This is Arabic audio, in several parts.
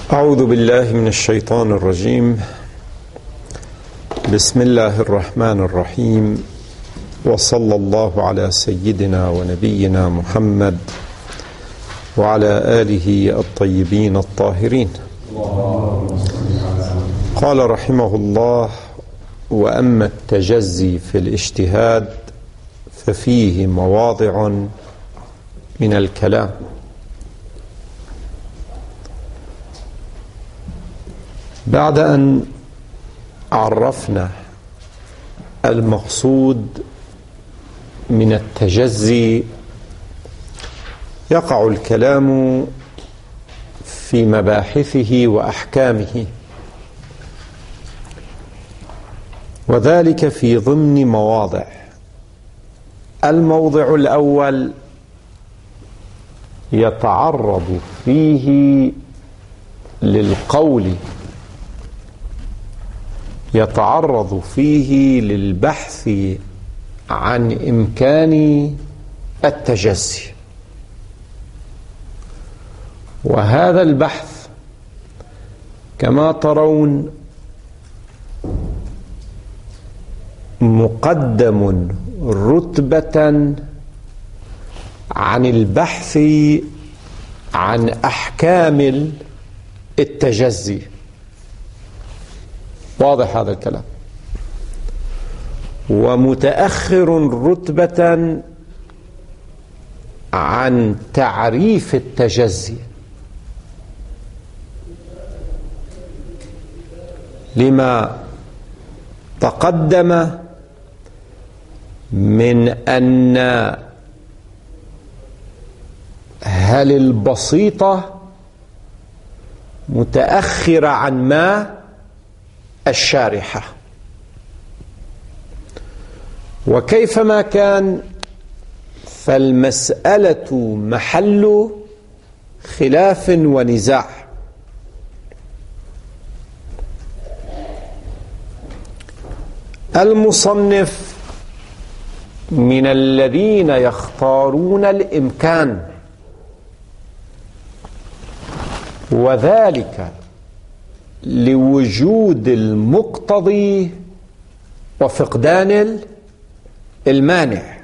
أعوذ بالله من الشيطان الرجيم. بسم الله الرحمن الرحيم، وصلى الله على سيدنا ونبينا محمد وعلى آله الطيبين الطاهرين. قال رحمه الله: وأما التجزي في الاجتهاد ففيه مواضع من الكلام. بعد أن عرفنا المقصود من التجزي، يقع الكلام في مباحثه وأحكامه، وذلك في ضمن مواضع. الموضع الأول يتعرض فيه للقول، يتعرض فيه للبحث عن إمكان التجزي، وهذا البحث كما ترون مقدم رتبة عن البحث عن أحكام التجزي. واضح هذا الكلام؟ ومتأخر رتبة عن تعريف التجزي، لما تقدم من أن هل البسيطة متأخرة عن ما الشارحة، وكيفما كان فالمسألة محل خلاف ونزاع. المصنف من الذين يختارون الإمكان، وذلك لوجود المقتضي وفقدان المانع.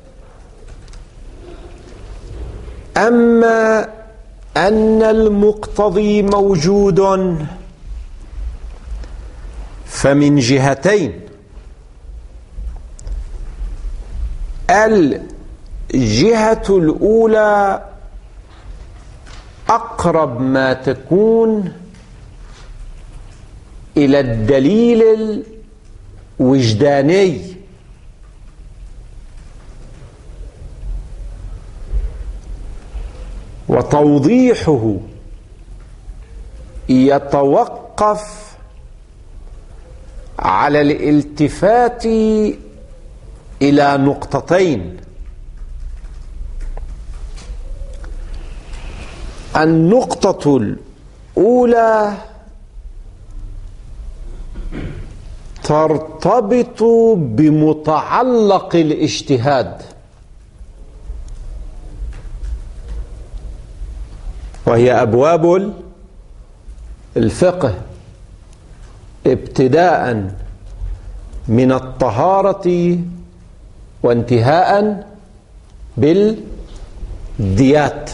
أما أن المقتضي موجود فمن جهتين: الجهة الأولى أقرب ما تكون إلى الدليل الوجداني، وتوضيحه يتوقف على الالتفات إلى نقطتين: النقطة الأولى ترتبط بمتعلق الاجتهاد، وهي أبواب الفقه، ابتداء من الطهارة وانتهاء بالديات.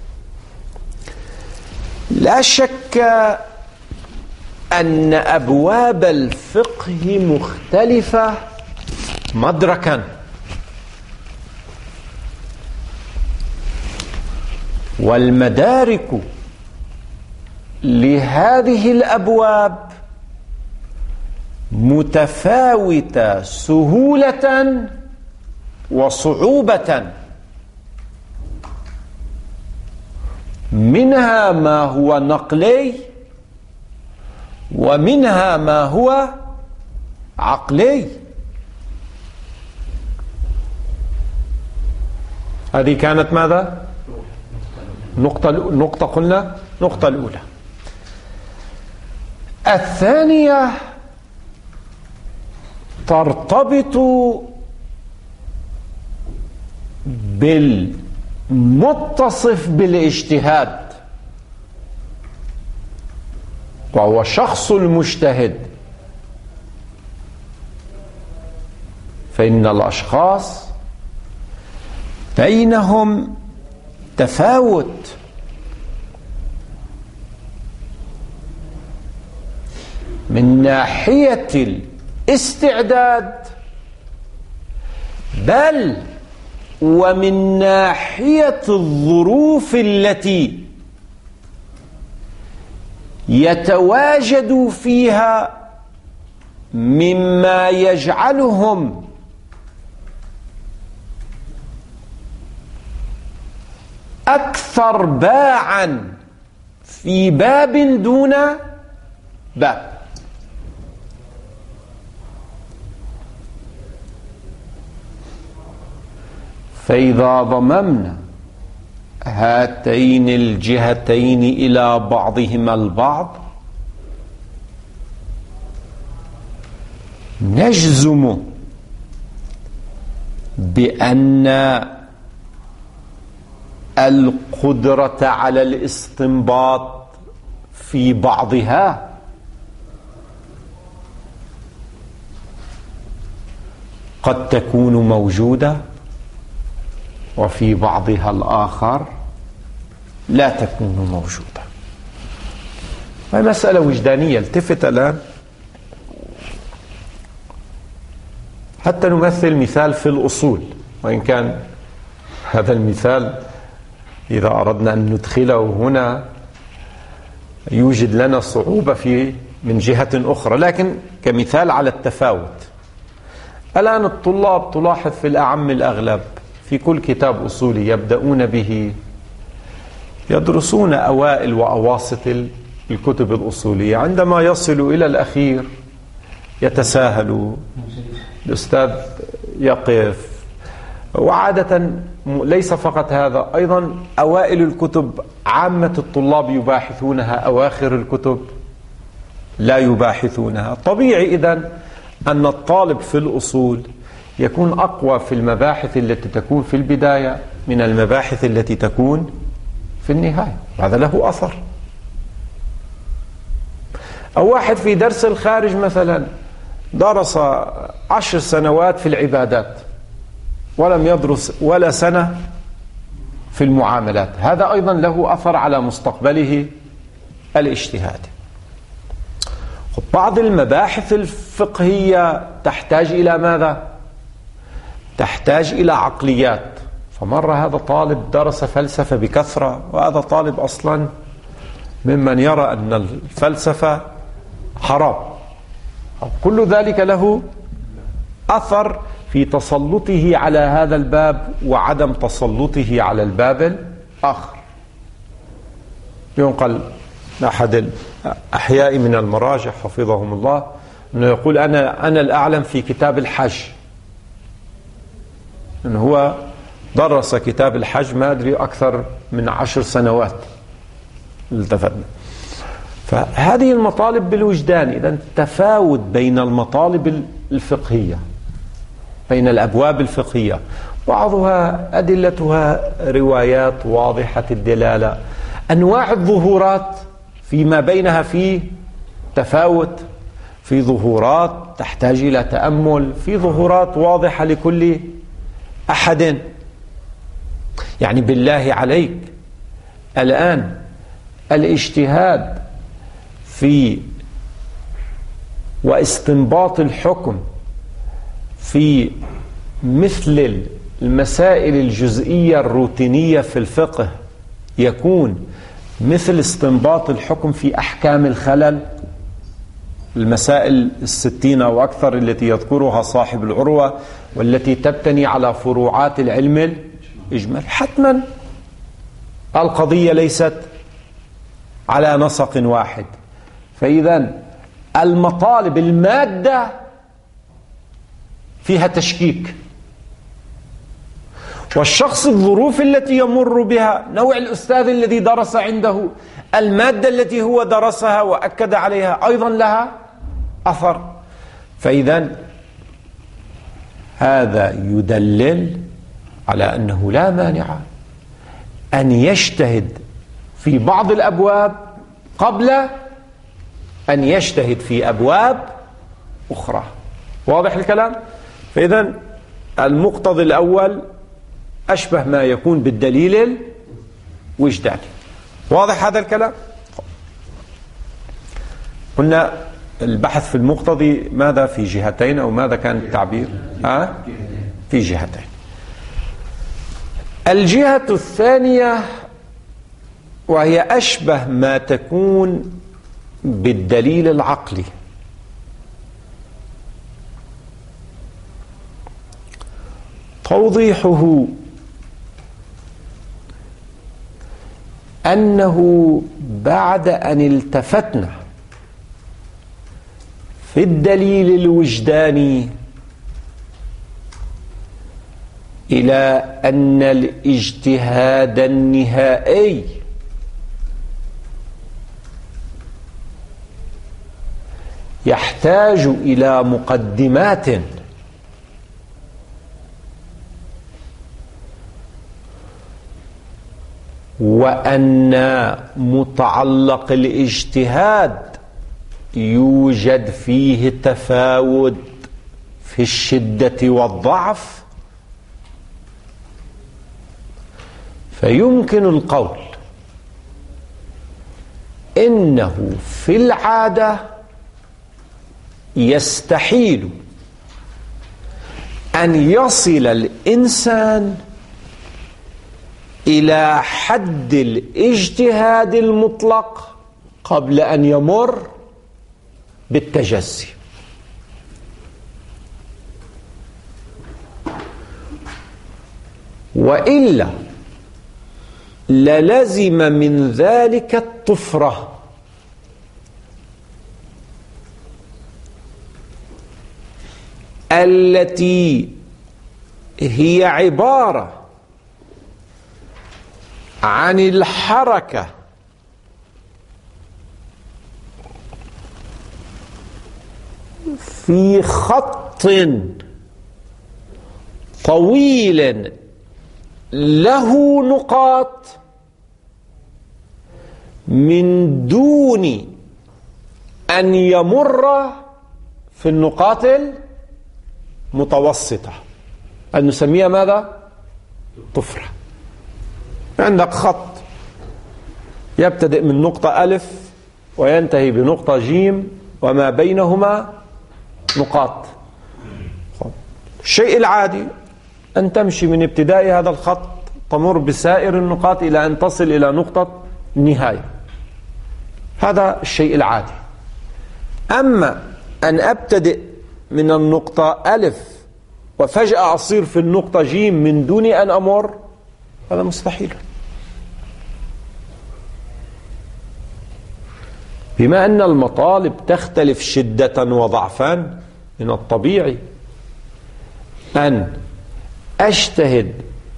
لا شك أن أبواب الفقه مختلفة مدركا، والمدارك لهذه الأبواب متفاوتة سهولة وصعوبة، منها ما هو نقلي ومنها ما هو عقلي. هذه كانت ماذا؟ نقطة قلنا نقطة الأولى. الثانية ترتبط بالمتصف بالاجتهاد، وهو شخص المجتهد، فإن الأشخاص بينهم تفاوت من ناحية الاستعداد، بل ومن ناحية الظروف التي يتواجد فيها، مما يجعلهم أكثر باعا في باب دون باب. فإذا ضممنا هاتين الجهتين إلى بعضهما البعض، نجزم بأن القدرة على الاستنباط في بعضها قد تكون موجودة، وفي بعضها الآخر لا تكون موجودة. هذه مسألة وجدانية. التفت الآن حتى نمثل مثال في الأصول، وإن كان هذا المثال إذا أردنا أن ندخله هنا يوجد لنا صعوبة فيه من جهة أخرى، لكن كمثال على التفاوت. الآن الطلاب تلاحظ في الأعم الأغلب في كل كتاب أصولي يبدأون به يدرسون أوائل وأواسط الكتب الأصولية، عندما يصلوا إلى الأخير يتساهلوا، الأستاذ يقف. وعادة ليس فقط هذا، أيضا أوائل الكتب عامة الطلاب يباحثونها، أواخر الكتب لا يباحثونها. طبيعي إذن أن الطالب في الأصول يكون أقوى في المباحث التي تكون في البداية من المباحث التي تكون في النهاية، هذا له أثر. أو واحد في درس الخارج مثلا درس 10 سنوات في العبادات ولم يدرس ولا سنة في المعاملات، هذا أيضا له أثر على مستقبله الاجتهادي. بعض المباحث الفقهية تحتاج إلى ماذا؟ تحتاج إلى عقليات. فمرة هذا طالب درس فلسفة بكثرة، وهذا طالب أصلا ممن يرى أن الفلسفة حرام. كل ذلك له أثر في تسلطه على هذا الباب وعدم تسلطه على الباب الآخر. ينقل أحد الأحياء من المراجع حفظهم الله أنه يقول أنا الأعلم في كتاب الحج، أنه هو درس كتاب الحج ما أدري أكثر من 10 سنوات التفتنا. فهذه المطالب بالوجدان. إذن تفاوت بين المطالب الفقهية، بين الأبواب الفقهية، بعضها أدلتها روايات واضحة الدلالة، أنواع الظهورات فيما بينها في تفاوت، في ظهورات تحتاج إلى تأمل، في ظهورات واضحة لكل أحد. يعني بالله عليك الآن الاجتهاد في واستنباط الحكم في مثل المسائل الجزئية الروتينية في الفقه يكون مثل استنباط الحكم في أحكام الخلل، المسائل 60 أو أكثر التي يذكرها صاحب العروة والتي تبتني على فروعات العلم الإجمال. حتما القضية ليست على نسق واحد. فإذا المطالب المادة فيها تشكيك، والشخص الظروف التي يمر بها، نوع الأستاذ الذي درس عنده، المادة التي هو درسها وأكد عليها أيضا لها أثر. فإذا هذا يدلل على أنه لا مانع أن يجتهد في بعض الأبواب قبل أن يجتهد في أبواب أخرى. واضح الكلام؟ فإذا المقتضي الأول أشبه ما يكون بالدليل الوجداني. واضح هذا الكلام؟ قلنا البحث في المقتضي ماذا في جهتين، أو ماذا كان التعبير؟ في جهتين. الجهة الثانية وهي أشبه ما تكون بالدليل العقلي، توضيحه أنه بعد أن التفتنا في الدليل الوجداني إلى أن الاجتهاد النهائي يحتاج إلى مقدمات وأن متعلق الاجتهاد يوجد فيه تفاوت في الشدة والضعف، فيمكن القول إنه في العادة يستحيل أن يصل الإنسان إلى حد الاجتهاد المطلق قبل أن يمر بالتجزي. وإلا للزم من ذلك الطفرة التي هي عبارة عن الحركة في خط طويل له نقاط من دون أن يمر في النقاط المتوسطة، أن نسميها ماذا؟ طفرة. عندك خط يبتدئ من نقطة ألف وينتهي بنقطة جيم وما بينهما نقاط. الشيء العادي أن تمشي من ابتداء هذا الخط تمر بسائر النقاط إلى أن تصل إلى نقطة النهاية. هذا الشيء العادي. أما أن أبتدئ من النقطة ألف وفجأة أصير في النقطة جيم من دون أن أمر، هذا مستحيل. بما أن المطالب تختلف شدة وضعفا، من الطبيعي أن أجتهد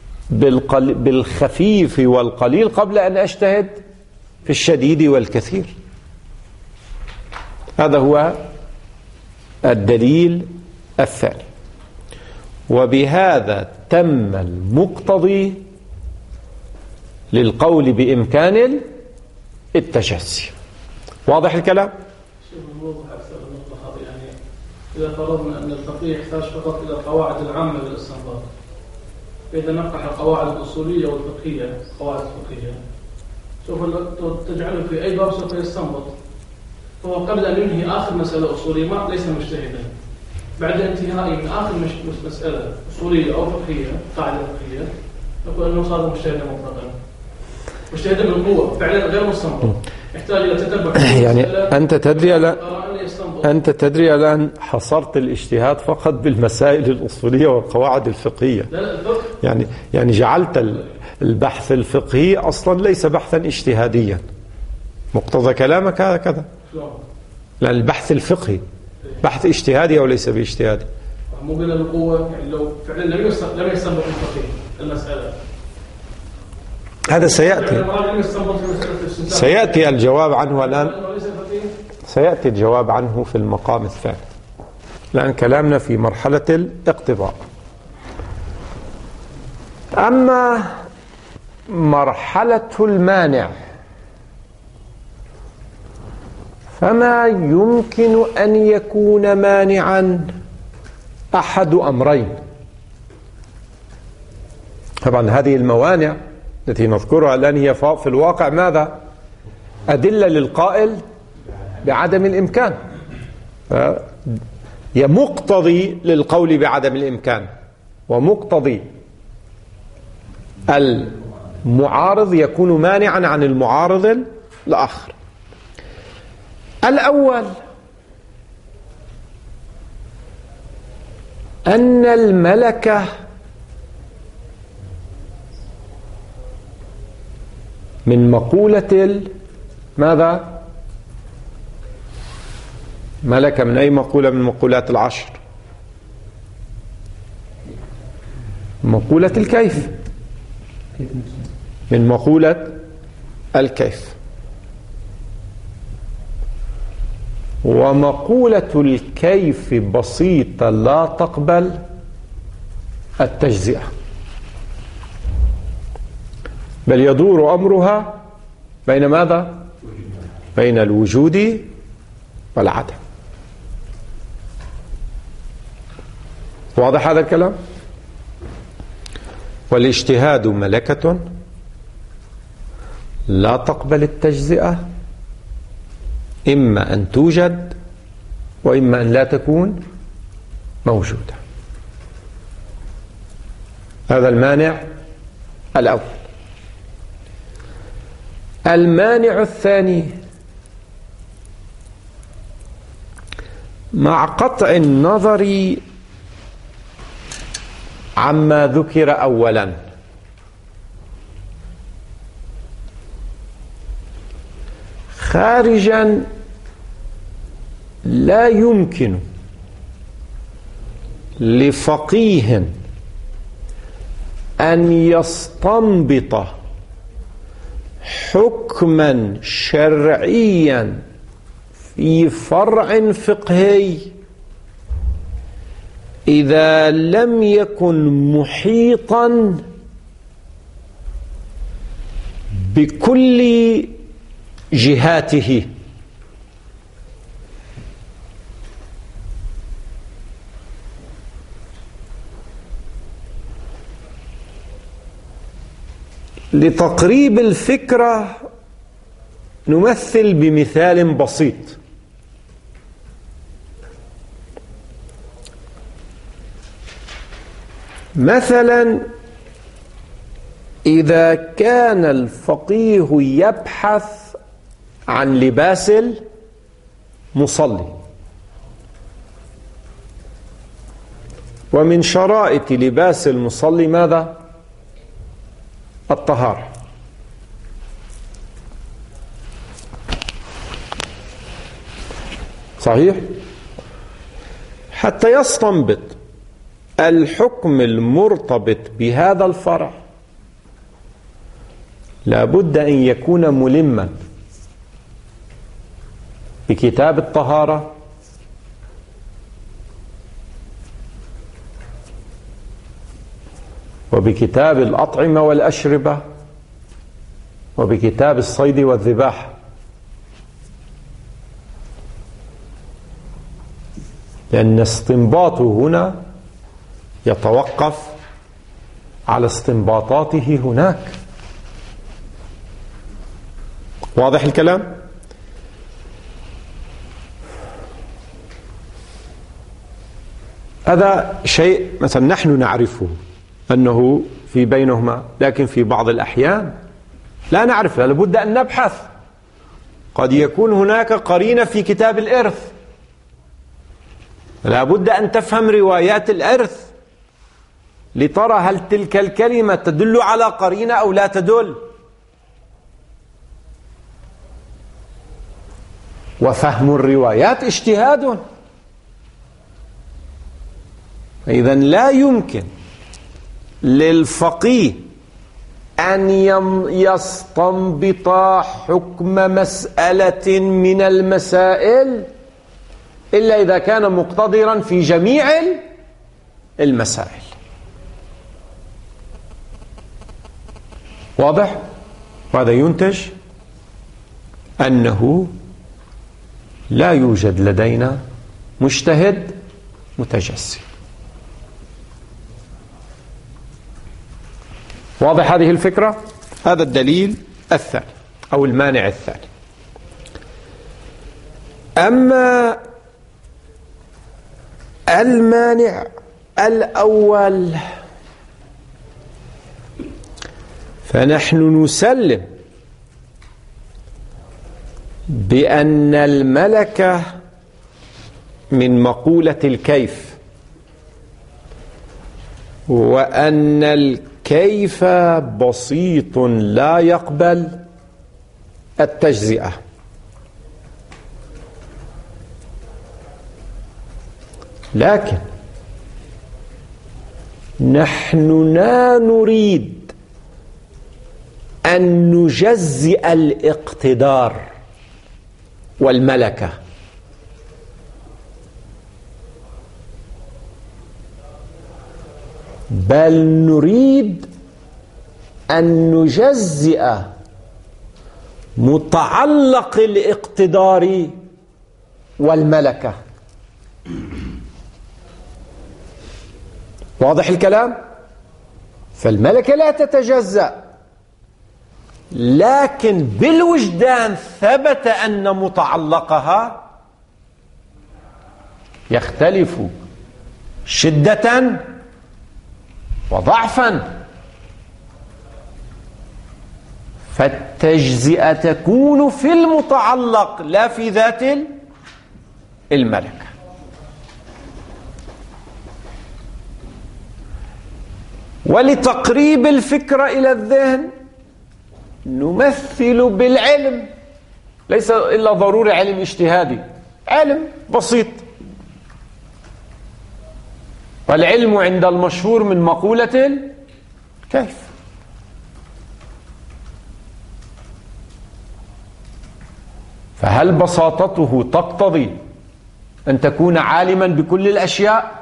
بالخفيف والقليل قبل أن أجتهد في الشديد والكثير. هذا هو الدليل الثاني. وبهذا تم المقتضي للقول بإمكان التجزي. واضح الكلام؟ نوضح أكثر النقطة هذه. يعني إذا فرضنا أن الفقيه يحتاج فقط إلى القواعد العامة للاستنباط، فإذا نقح القواعد الأصولية والفقهية، القواعد الفقهية سوف تجعله في أي باب سوف يستنبط، فهو قبل أن ينهي آخر مسألة أصولية ما ليس مجتهدا. بعد انتهائه من آخر مسألة أصولية أو فقهية، قاعدة فقهية، نقول أنه صار مجتهدا مطلقا، مجتهدا من قوة فعلا غير مستنبط، يحتاج إلى تتبع. يعني أنت تدري الآن حصرت الاجتهاد فقط بالمسائل الأصولية والقواعد الفقهية. يعني جعلت البحث الفقهي أصلا ليس بحثا اجتهاديا. مقتضى كلامك هكذا، لأن البحث الفقهي بحث اجتهادي أو ليس باجتهادي؟ مو بين القوة، يعني لو فعلا لم يستنبط الفقيه المسألة، هذا سيأتي الجواب عنه الآن، سيأتي الجواب عنه في المقام الثاني. الآن كلامنا في مرحلة الاقتضاء. أما مرحلة المانع فما يمكن أن يكون مانعا أحد أمرين. طبعا هذه الموانع التي نذكرها الآن هي في الواقع ماذا؟ أدلة للقائل بعدم الإمكان، هي مقتضي للقول بعدم الإمكان، ومقتضي المعارض يكون مانعا عن المعارض الآخر. الأول أن الملكة من مقولة ماذا؟ ملكة من أي مقولة من مقولات العشر؟ مقولة الكيف، من مقولة الكيف. ومقولة الكيف بسيطة لا تقبل التجزئة، بل يدور أمرها بين ماذا؟ بين الوجود والعدم. واضح هذا الكلام؟ والاجتهاد ملكة لا تقبل التجزئة، إما أن توجد وإما أن لا تكون موجودة. هذا المانع الأول. المانع الثاني، مع قطع النظر عما ذكر أولا، خارجا لا يمكن لفقيه أن يستنبط حكما شرعيا في فرع فقهي إذا لم يكن محيطا بكل جهاته. لتقريب الفكرة نمثل بمثال بسيط. مثلا إذا كان الفقيه يبحث عن لباس المصلي، ومن شرائط لباس المصلي ماذا؟ الطهارة. صحيح؟ حتى يستنبط الحكم المرتبط بهذا الفرع لابد أن يكون ملما بكتاب الطهارة وبكتاب الأطعمة والأشربة وبكتاب الصيد والذباح، لأن استنباطه هنا يتوقف على استنباطاته هناك. واضح الكلام؟ هذا شيء مثلا نحن نعرفه أنه في بينهما، لكن في بعض الأحيان لا نعرف، لابد أن نبحث. قد يكون هناك قرينة في كتاب الإرث، لابد أن تفهم روايات الإرث لترى هل تلك الكلمة تدل على قرينة أو لا تدل. وفهم الروايات اجتهاد. إذن لا يمكن للفقيه أن يستنبط حكم مسألة من المسائل إلا إذا كان مقتدرا في جميع المسائل. واضح؟ وهذا ينتج أنه لا يوجد لدينا مجتهد متجسد. واضح هذه الفكرة؟ هذا الدليل الثاني أو المانع الثاني. أما المانع الأول فنحن نسلم بأن الملكة من مقولة الكيف، وأن الكيف بسيط لا يقبل التجزئة. لكن نحن لا نريد أن نجزئ الاقتدار والملكة، بل نريد أن نجزئ متعلق الاقتدار والملكة. واضح الكلام؟ فالملكة لا تتجزأ، لكن بالوجدان ثبت أن متعلقها يختلف شدة وضعفا، فالتجزئة تكون في المتعلق لا في ذات الملكة. ولتقريب الفكرة إلى الذهن نمثل بالعلم، ليس إلا ضروري علم اجتهادي، علم بسيط. والعلم عند المشهور من مقولة كيف. فهل بساطته تقتضي أن تكون عالما بكل الأشياء؟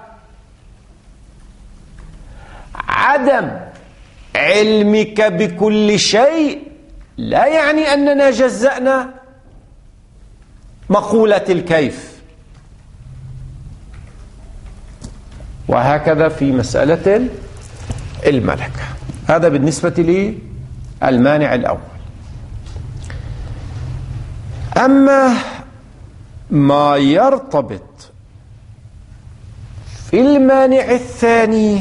عدم علمك بكل شيء لا يعني أننا جزأنا مقولة الكيف. وهكذا في مسألة الملكة. هذا بالنسبة للمانع الأول. أما ما يرتبط في المانع الثاني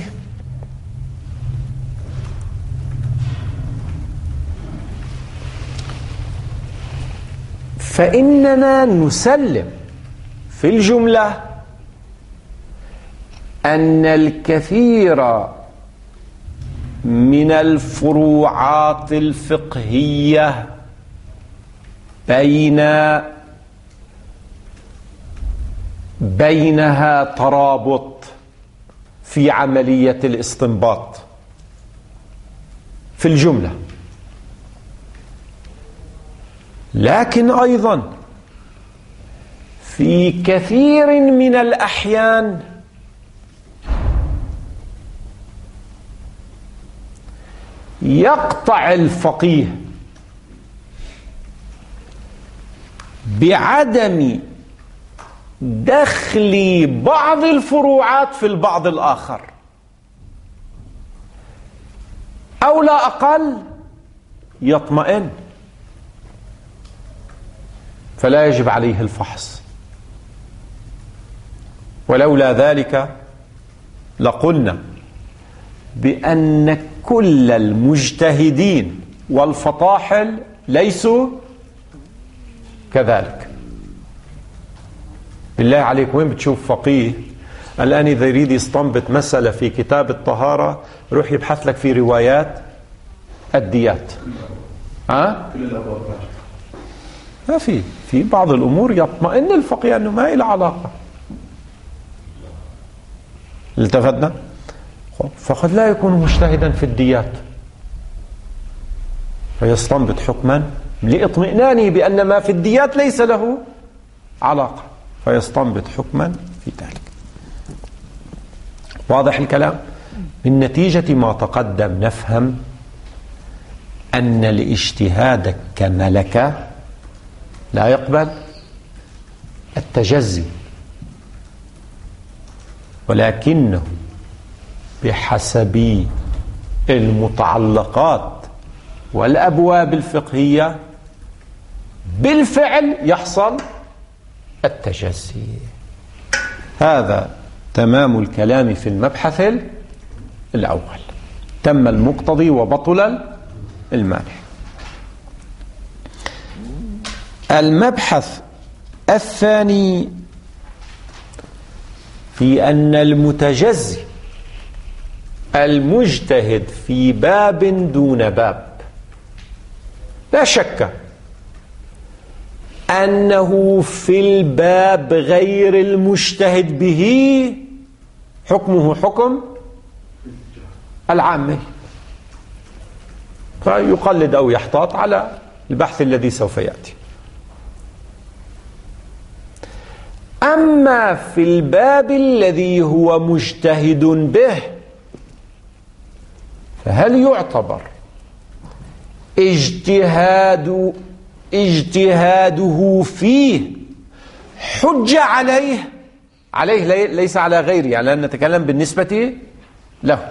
فإننا نسلم في الجملة أن الكثير من الفروعات الفقهية بينها ترابط في عملية الاستنباط في الجملة، لكن أيضا في كثير من الأحيان يقطع الفقيه بعدم دخل بعض الفروعات في البعض الآخر، أو لا أقل يطمئن، فلا يجب عليه الفحص. ولولا ذلك لقلنا بأن كل المجتهدين والفطاحل ليسوا كذلك. بالله عليك وين بتشوف فقيه الآن إذا يريد يستنبط مسألة في كتاب الطهارة يروح يبحث لك في روايات الديات؟ ما في بعض الأمور يطمئن الفقيه أنه ما إلى علاقة. التفتنا؟ فقد لا يكون مجتهدا في الديات فيستنبط حكما لاطمئنانه بأن ما في الديات ليس له علاقة، فيستنبط حكما في ذلك. واضح الكلام؟ من نتيجة ما تقدم نفهم أن الاجتهاد كملكة لا يقبل التجزي، ولكنه بحسب المتعلقات والأبواب الفقهية بالفعل يحصل التجزي. هذا تمام الكلام في المبحث الأول، تم المقتضي وبطل المانع. المبحث الثاني في أن المتجزي المجتهد في باب دون باب لا شك أنه في الباب غير المجتهد به حكمه حكم العامي، فيقلد أو يحتاط على البحث الذي سوف يأتي. أما في الباب الذي هو مجتهد به فهل يعتبر اجتهاده فيه حجة عليه ليس على غيره، يعني لا نتكلم بالنسبة له.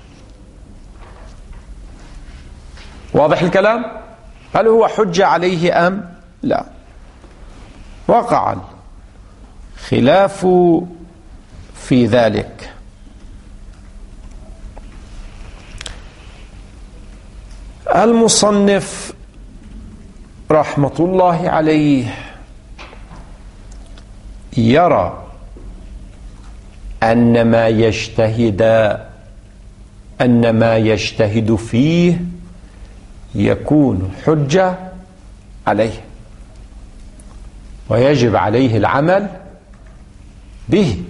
واضح الكلام؟ هل هو حجة عليه أم لا؟ وقع خلاف في ذلك. المصنف رحمة الله عليه يرى أن ما يجتهد فيه يكون حجة عليه ويجب عليه العمل به.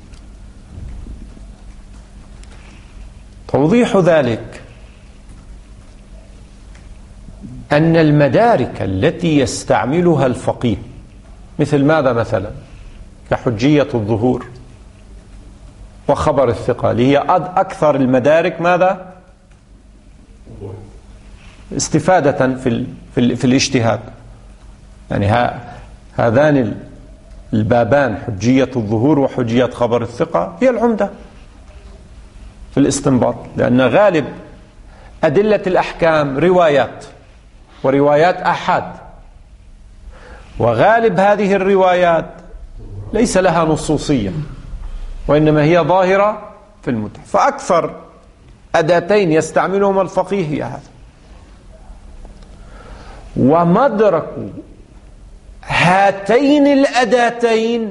توضيح ذلك أن المدارك التي يستعملها الفقيه مثل ماذا مثلا؟ كحجية الظهور وخبر الثقة، اللي هي أكثر المدارك ماذا؟ استفادة في الاجتهاد. يعني هذان البابان حجية الظهور وحجية خبر الثقة هي العمدة في الاستنباط، لأن غالب أدلة الأحكام روايات وروايات آحاد، وغالب هذه الروايات ليس لها نصوصية وإنما هي ظاهرة في المتن، فأكثر أداتين يستعملهما الفقيه هي هذا. ومدرك هاتين الأداتين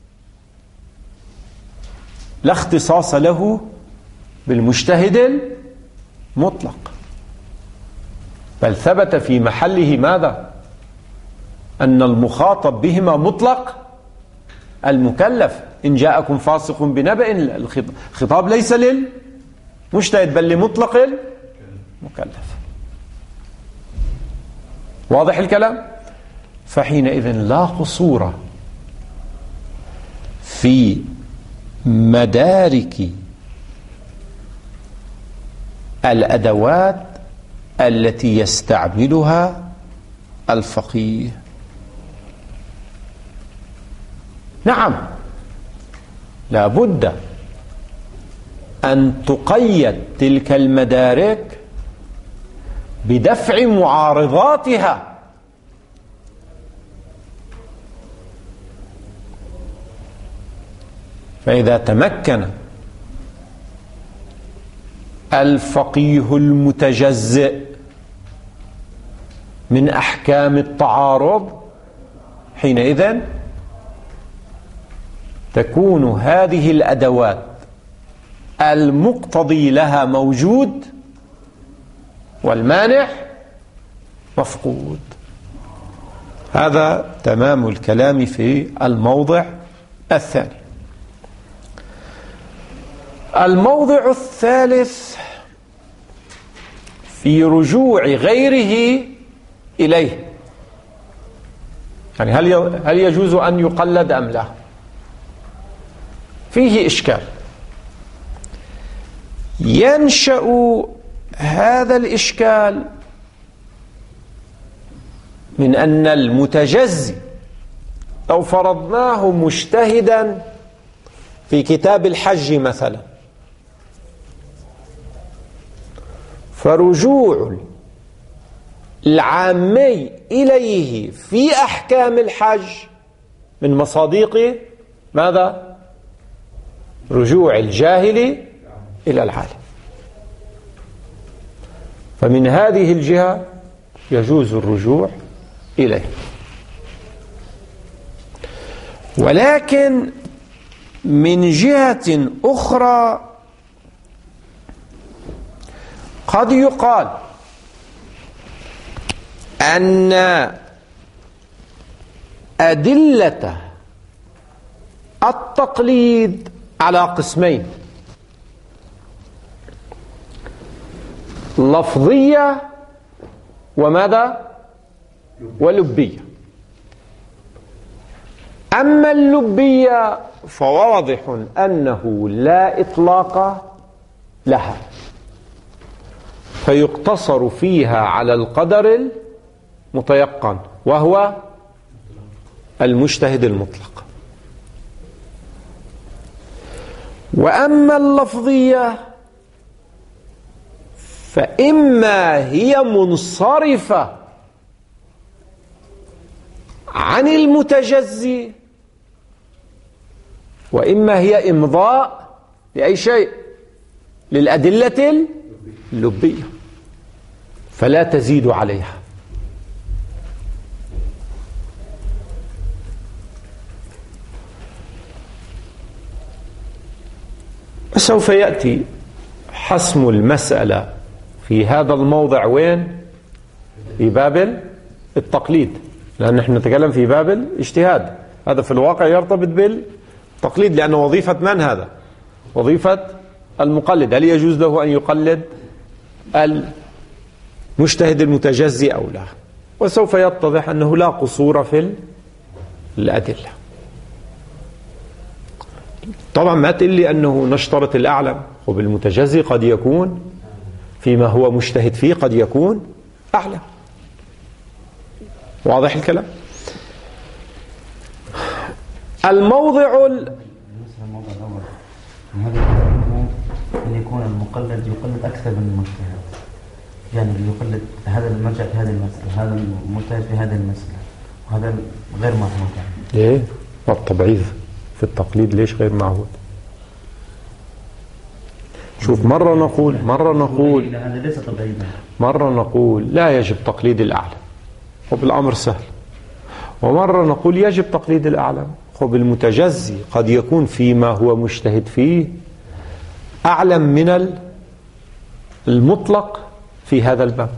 لا اختصاص له بالمجتهد المطلق، بل ثبت في محله ماذا؟ أن المخاطب بهما مطلق المكلف. إن جاءكم فاسق بنبأ، الخطاب ليس للمجتهد بل لمطلق المكلف. واضح الكلام؟ فحينئذ لا قصور في مدارك الأدوات التي يستعملها الفقيه. نعم، لا بد أن تقيد تلك المدارك بدفع معارضاتها. فإذا تمكن الفقيه المتجزئ من أحكام التعارض، حينئذ تكون هذه الأدوات المقتضي لها موجود والمانع مفقود. هذا تمام الكلام في الموضع الثاني. الموضع الثالث في رجوع غيره إليه، يعني هل يجوز أن يقلد أم لا؟ فيه إشكال. ينشأ هذا الإشكال من أن المتجزي لو فرضناه مجتهدا في كتاب الحج مثلا، فرجوع العامي إليه في أحكام الحج من مصادق ماذا؟ رجوع الجاهل إلى العالم. فمن هذه الجهة يجوز الرجوع إليه. ولكن من جهة أخرى قد يقال أن أدلة التقليد على قسمين: لفظية وماذا؟ ولبية. أما اللبية فواضح أنه لا إطلاق لها، فيقتصر فيها على القدر المتيقن وهو المجتهد المطلق. وأما اللفظية فإما هي منصرفة عن المتجزي، وإما هي إمضاء لأي شيء للأدلة اللبية فلا تزيد عليها. سوف يأتي حسم المسألة في هذا الموضع وين؟ في باب التقليد، لأن نحن نتكلم في باب الاجتهاد. هذا في الواقع يرتبط بالتقليد، لأن وظيفة من هذا؟ وظيفة المقلد. هل يجوز له أن يقلد المجتهد المتجزي أو لا؟ وسوف يتضح أنه لا قصور في الأدلة. طبعا ما تقول لي أنه نشترط الأعلم، وبالمتجزي قد يكون فيما هو مجتهد فيه قد يكون أعلم. واضح الكلام؟ الموضع الموضع الأول هذا أن يكون المقلد يقلد أكثر من المجتهد، يعني يقلد هذا المرجع في هذه المسألة، هذا المجتهد في هذه المسألة، وهذا غير معهود. ليه؟ والتبعيض في التقليد ليش غير معهود؟ شوف، مرة نقول لا يجب تقليد الأعلم وبالأمر سهل، ومرة نقول يجب تقليد الأعلم وبالمتجزي قد يكون فيما هو مجتهد فيه أعلم من المطلق في هذا الباب،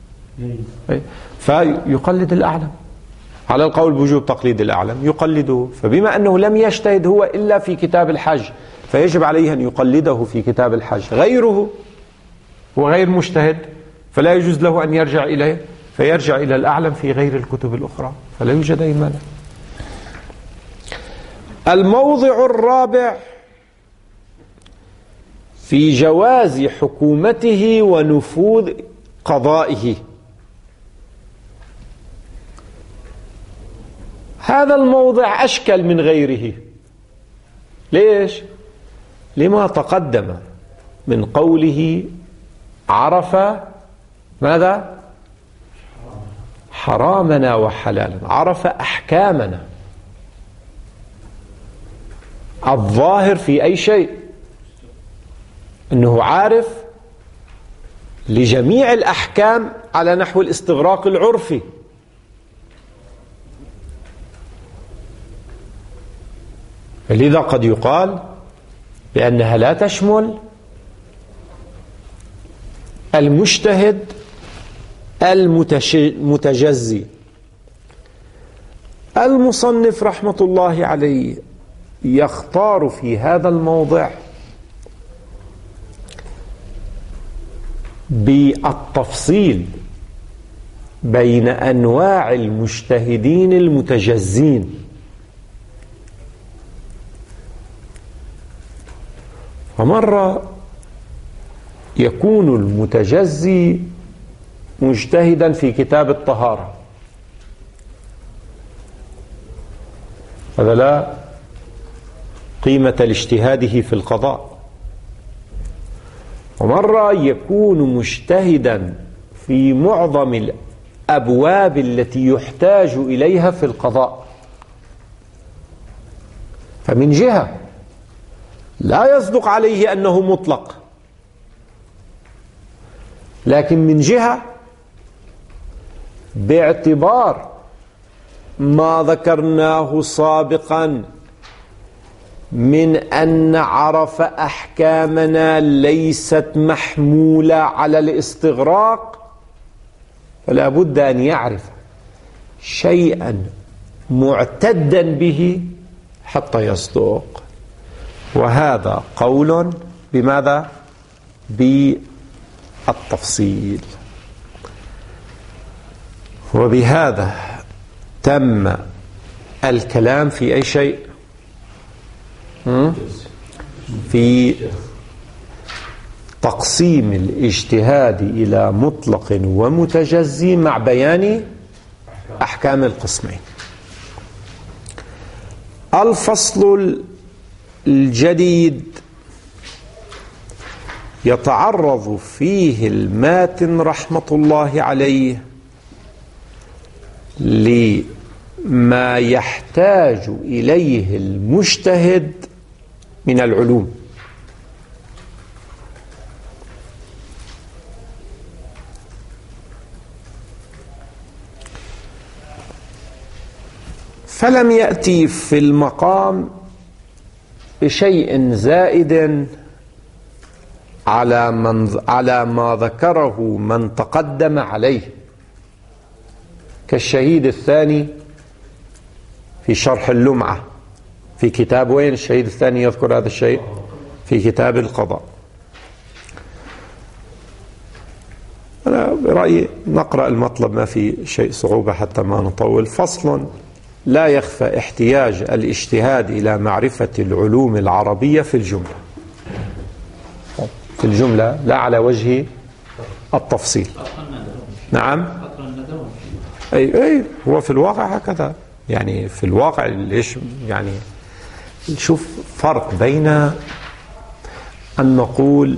فيقلد الأعلم. على القول بوجوب تقليد الأعلم يقلده، فبما أنه لم يجتهد هو إلا في كتاب الحج فيجب عليه أن يقلده في كتاب الحج. غيره هو غير مجتهد فلا يجوز له أن يرجع إليه، فيرجع إلى الأعلم في غير الكتب الأخرى، فلا يوجد أي مانع. الموضع الرابع في جواز حكومته ونفوذ قضائه. هذا الموضع أشكل من غيره. ليش؟ لما تقدم من قوله عرف ماذا؟ حرامنا وحلالنا، عرف أحكامنا. الظاهر في أي شيء أنه عارف لجميع الأحكام على نحو الاستغراق العرفي. لذا قد يقال بأنها لا تشمل المجتهد المتجزي. المصنف رحمة الله عليه يختار في هذا الموضع بالتفصيل بين أنواع المجتهدين المتجزين. فمرة يكون المتجزي مجتهدا في كتاب الطهارة، هذا لا قيمة لاجتهاده في القضاء. ومرة يكون مجتهدا في معظم الأبواب التي يحتاج إليها في القضاء، فمن جهة لا يصدق عليه أنه مطلق، لكن من جهة باعتبار ما ذكرناه سابقا من أن عرف أحكامنا ليست محمولة على الاستغراق، فلا بد أن يعرف شيئا معتدا به حتى يصدق. وهذا قول بماذا؟ بالتفصيل. وبهذا تم الكلام في أي شيء؟ في تقسيم الاجتهاد إلى مطلق ومتجزي مع بيان أحكام القسمين. الفصل الجديد يتعرض فيه الماتن رحمة الله عليه لما يحتاج إليه المجتهد من العلوم. فلم يأتي في المقام بشيء زائد على ما ذكره من تقدم عليه، كالشهيد الثاني في شرح اللمعة في كتاب، وين الشهيد الثاني يذكر هذا الشيء؟ في كتاب القضاء. أنا برأيي نقرأ المطلب، ما في شيء صعوبة حتى ما نطول. فصل: لا يخفى احتياج الاجتهاد إلى معرفة العلوم العربية في الجملة. في الجملة لا على وجه التفصيل. نعم، أي هو في الواقع هكذا. يعني في الواقع ليش يعني نشوف فرق بين أن نقول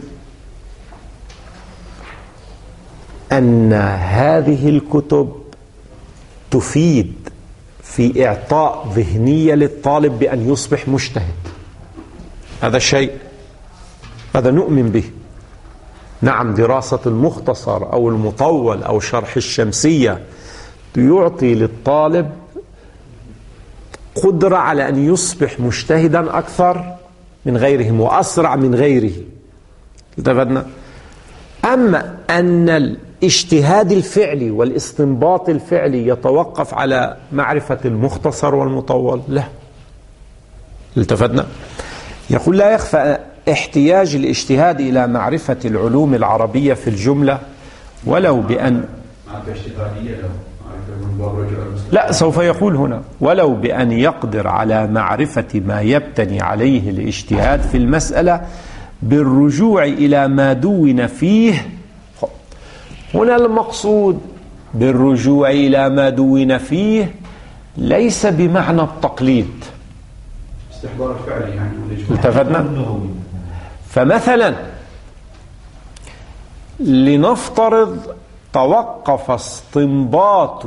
أن هذه الكتب تفيد في إعطاء ذهنية للطالب بأن يصبح مجتهد، هذا شيء، هذا نؤمن به. نعم، دراسة المختصر أو المطول أو شرح الشمسية يعطي للطالب قدرة على أن يصبح مجتهدا أكثر من غيرهم وأسرع من غيره. التفتنا. أما أن الاجتهاد الفعلي والاستنباط الفعلي يتوقف على معرفة المختصر والمطول، لا. التفتنا. يقول: لا يخفى احتياج الاجتهاد إلى معرفة العلوم العربية في الجملة ولو بأن لا، سوف يقول هنا ولو بأن يقدر على معرفة ما يبتني عليه الاجتهاد في المسألة بالرجوع إلى ما دون فيه. هنا المقصود بالرجوع إلى ما دون فيه ليس بمعنى التقليد، استحضار الفعل يعني. التفتنا. فمثلا لنفترض توقف استنباط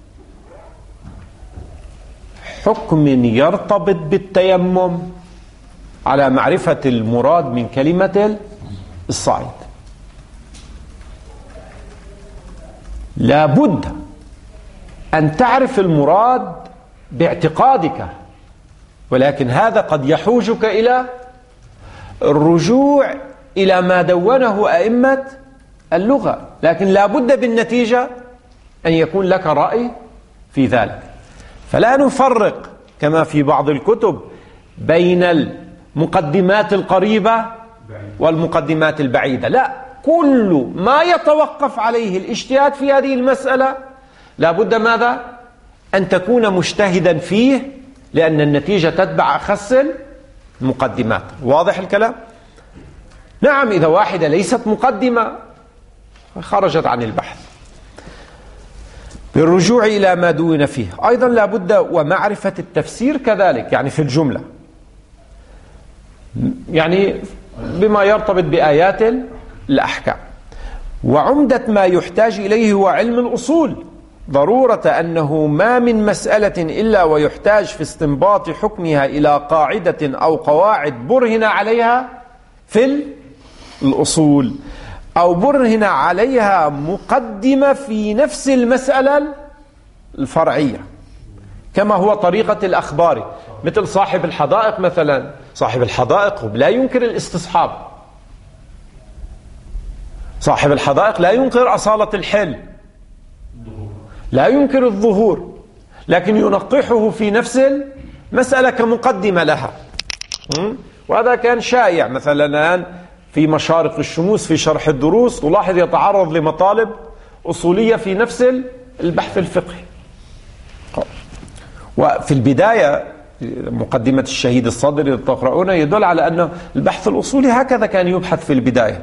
حكم يرتبط بالتيمم على معرفة المراد من كلمة الصعيد. لا بد أن تعرف المراد باعتقادك، ولكن هذا قد يحوجك إلى الرجوع إلى ما دونه أئمة اللغة، لكن لا بد بالنتيجة أن يكون لك رأي في ذلك. فلا نفرق كما في بعض الكتب بين المقدمات القريبة والمقدمات البعيدة، لا، كل ما يتوقف عليه الاجتهاد في هذه المسألة لا بد ماذا؟ أن تكون مجتهدا فيه، لأن النتيجة تتبع أخس المقدمات. واضح الكلام؟ نعم، إذا واحدة ليست مقدمة خرجت عن البحث. للرجوع إلى ما دون فيه. أيضا لا بد ومعرفة التفسير كذلك، يعني في الجملة، يعني بما يرتبط بآيات الأحكام. وعمدة ما يحتاج إليه هو علم الأصول، ضرورة أنه ما من مسألة إلا ويحتاج في استنباط حكمها إلى قاعدة أو قواعد برهن عليها في الأصول، أو برهن عليها مقدمة في نفس المسألة الفرعية، كما هو طريقة الأخبار، مثل صاحب الحدائق مثلا. صاحب الحدائق لا ينكر الاستصحاب، صاحب الحدائق لا ينكر أصالة الحل، لا ينكر الظهور، لكن ينقحه في نفس المسألة كمقدمة لها. وهذا كان شائع مثلا الآن في مشارق الشموس في شرح الدروس، ولاحظ يتعرض لمطالب أصولية في نفس البحث الفقهي. وفي البداية مقدمة الشهيد الصدر إذا تقرؤون يدل على أن البحث الأصولي هكذا كان يبحث في البداية.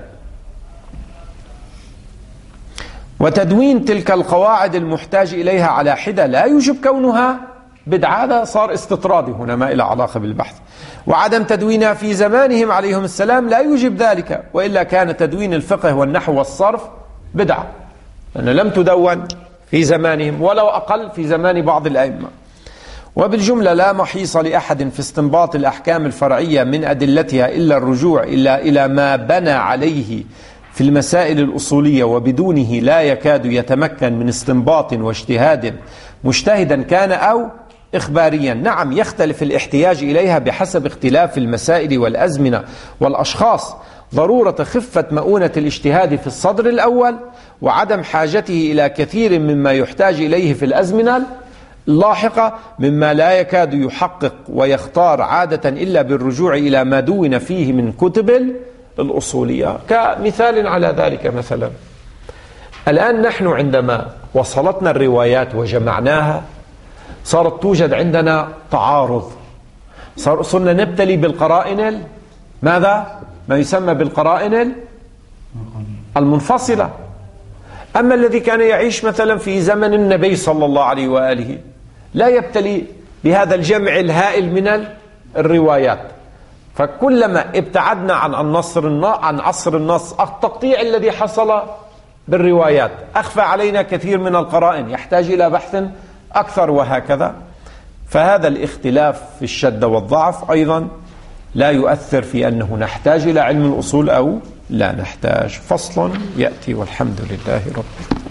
وتدوين تلك القواعد المحتاج إليها على حدة لا يوجب كونها بدعة، هذا صار استطرادي هنا ما إلى علاقة بالبحث. وعدم تدوينها في زمانهم عليهم السلام لا يوجب ذلك، وإلا كان تدوين الفقه والنحو والصرف بدعة، لأن لم تدون في زمانهم ولو أقل في زمان بعض الأئمة. وبالجملة لا محيص لأحد في استنباط الأحكام الفرعية من أدلتها إلا الرجوع إلى ما بنى عليه في المسائل الأصولية، وبدونه لا يكاد يتمكن من استنباط واجتهاد مجتهدا كان أو إخباريا. نعم يختلف الاحتياج إليها بحسب اختلاف المسائل والأزمنة والأشخاص، ضرورة خفة مؤونة الاجتهاد في الصدر الأول، وعدم حاجته إلى كثير مما يحتاج إليه في الأزمنة اللاحقة مما لا يكاد يحقق ويختار عادة إلا بالرجوع إلى ما دون فيه من كتب الأصولية. كمثال على ذلك مثلا الآن نحن عندما وصلتنا الروايات وجمعناها صارت توجد عندنا تعارض، صرنا نبتلي بالقرائن ماذا؟ ما يسمى بالقرائن المنفصلة. أما الذي كان يعيش مثلا في زمن النبي صلى الله عليه وآله لا يبتلي بهذا الجمع الهائل من الروايات. فكلما ابتعدنا عن عصر النص التقطيع الذي حصل بالروايات أخفى علينا كثير من القرائن يحتاج إلى بحث أكثر وهكذا. فهذا الاختلاف في الشدة والضعف أيضا لا يؤثر في أنه نحتاج إلى علم الأصول أو لا نحتاج. فصل يأتي والحمد لله رب العالمين.